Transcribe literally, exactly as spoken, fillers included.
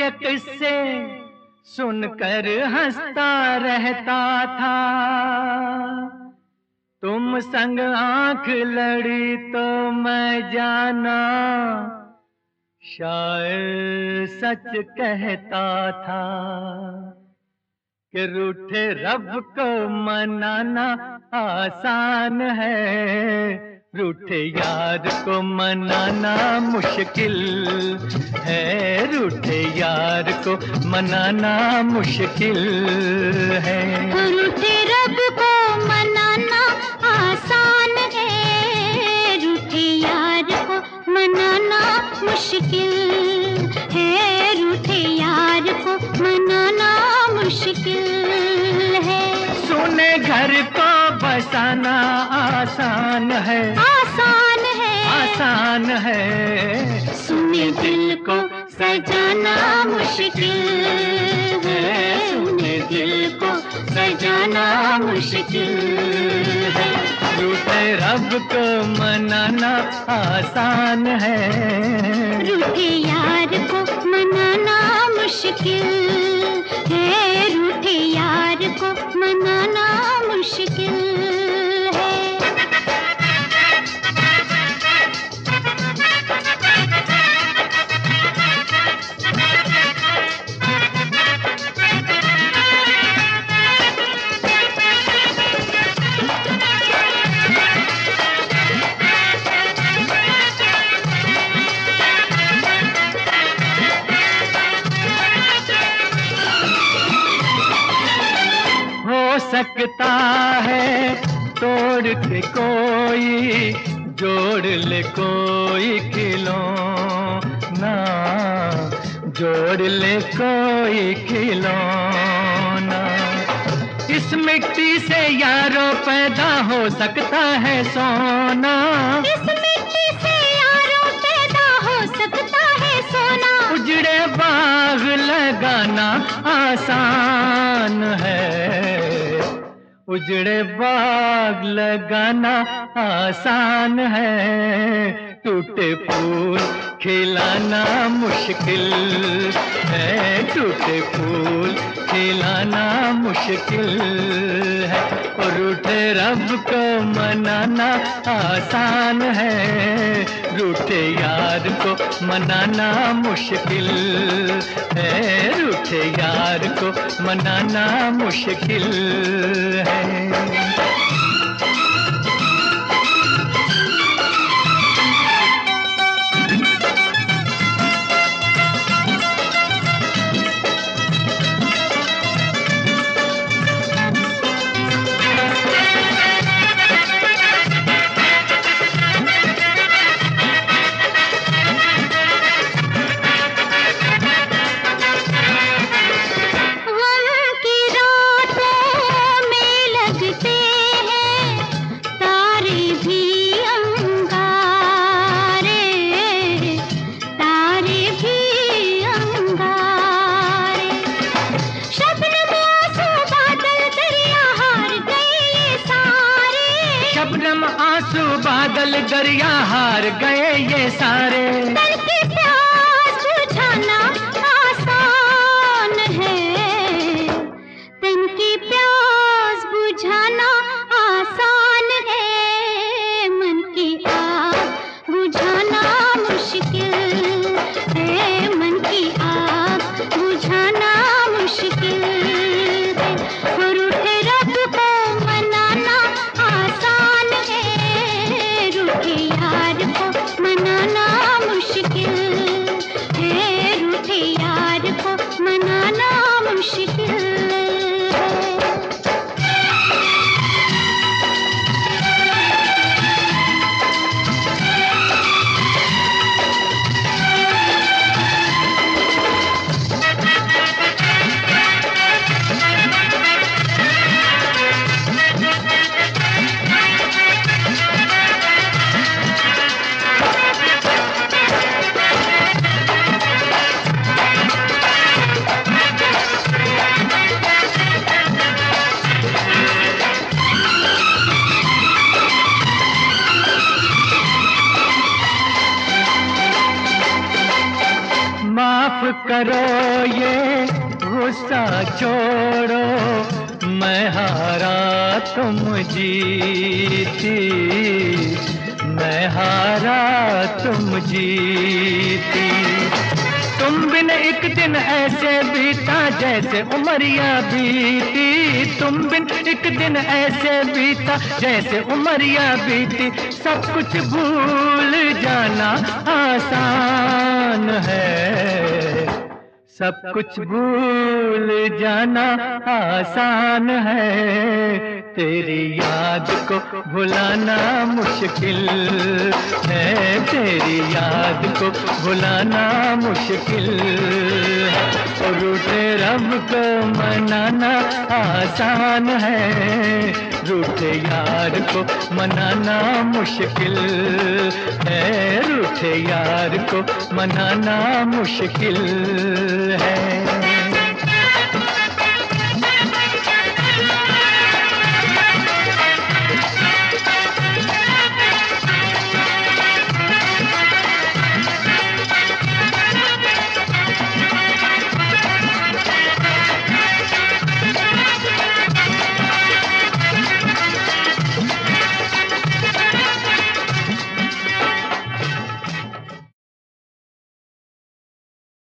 किस्से सुनकर हंसता रहता था। तुम संग आंख लड़ी तो मैं जाना शायर सच कहता था कि रूठे रब को मनाना आसान है, रूठे यार को मनाना मुश्किल है, रूठे यार को मनाना मुश्किल है। रूठे रब को मनाना आसान है, रूठे यार को मनाना मुश्किल है, रूठे यार को मनाना मुश्किल है। सुने घर को बसाना आसान है, आसान है, आसान है, सुने दिल को सजाना मुश्किल है, सुने दिल को सजाना मुश्किल है। रूठे रब को मनाना आसान है, रूठे यार को मनाना मुश्किल है, रूठे यार को मनाना मुश्किल है। सकता है तोड़ के कोई जोड़ ले कोई खिलौना, जोड़ ले कोई खिलौना। इस मिट्टी से यारों पैदा हो सकता है सोना, इस मिट्टी से यारों पैदा हो सकता है सोना। उजड़े बाग लगाना आसान है, उजड़े बाग लगाना आसान है, टूटे फूल खिलाना मुश्किल है, टूटे फूल खिलाना मुश्किल है। और रूठे रब को मनाना आसान है, रूठे यार को मनाना मुश्किल है, रूठे यार को मनाना मुश्किल है। आंसू बादल दरिया हार गए ये सारे। तन की प्यास बुझाना आसान है, तन की प्यास बुझाना आसान है, मन की आग बुझाना मुश्किल है, मन की आग बुझाना मुश्किल है। और रूठे रब को मनाना आसान है, रूठे यार को मनाना मुश्किल है, रूठे यार को मनाना मुश्किल है। माफ करो गुस्सा छोड़ो, मैं हारा तुम जीती, मैं हारा तुम जीती। तुम बिन एक दिन ऐसे बीता जैसे उमरिया बीती, तुम बिन एक दिन ऐसे बीता जैसे उमरिया बीती। सब कुछ भूल जाना आसान है, सब कुछ भूल जाना आसान है, तेरी याद को भुलाना मुश्किल है, तेरी याद को भुलाना मुश्किल है। रूठे रब को मनाना आसान है, रूठे यार को मनाना मुश्किल है, रूठे यार को मनाना मुश्किल है।